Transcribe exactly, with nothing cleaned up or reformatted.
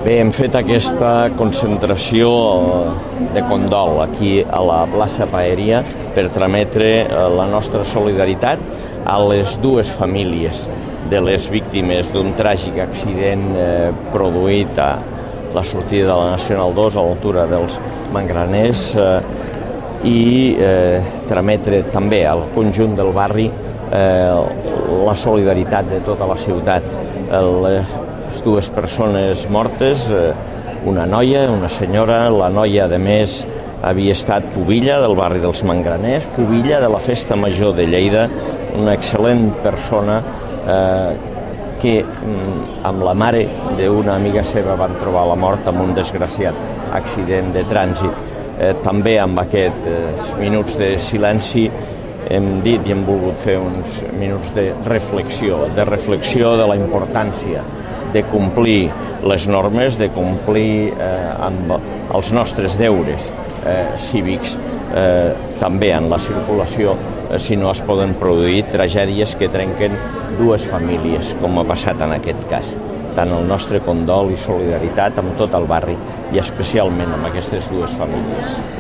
Bé, hem fet aquesta concentració de condol aquí a la plaça Paeria per trametre la nostra solidaritat a les dues famílies de les víctimes d'un tràgic accident eh, produït a la sortida de la Nacional dos a l'altura dels Mangraners eh, i eh, trametre també al conjunt del barri eh, la solidaritat de tota la ciutat. Les dues persones mortes, eh, una noia, una senyora, la noia de més havia estat pubilla del barri dels Mangraners, pubilla de la Festa Major de Lleida, una excel·lent persona eh, que amb la mare d'una amiga seva van trobar la mort amb un desgraciat accident de trànsit. Eh, també amb aquests eh, minuts de silenci hem dit i hem volgut fer uns minuts de reflexió, de reflexió de la importància de complir les normes, de complir eh, amb els nostres deures eh, cívics, eh, també en la circulació, eh, si no es poden produir tragèdies que trenquen dues famílies, com ha passat en aquest cas. Tant el nostre condol i solidaritat amb tot el barri i especialment amb aquestes dues famílies.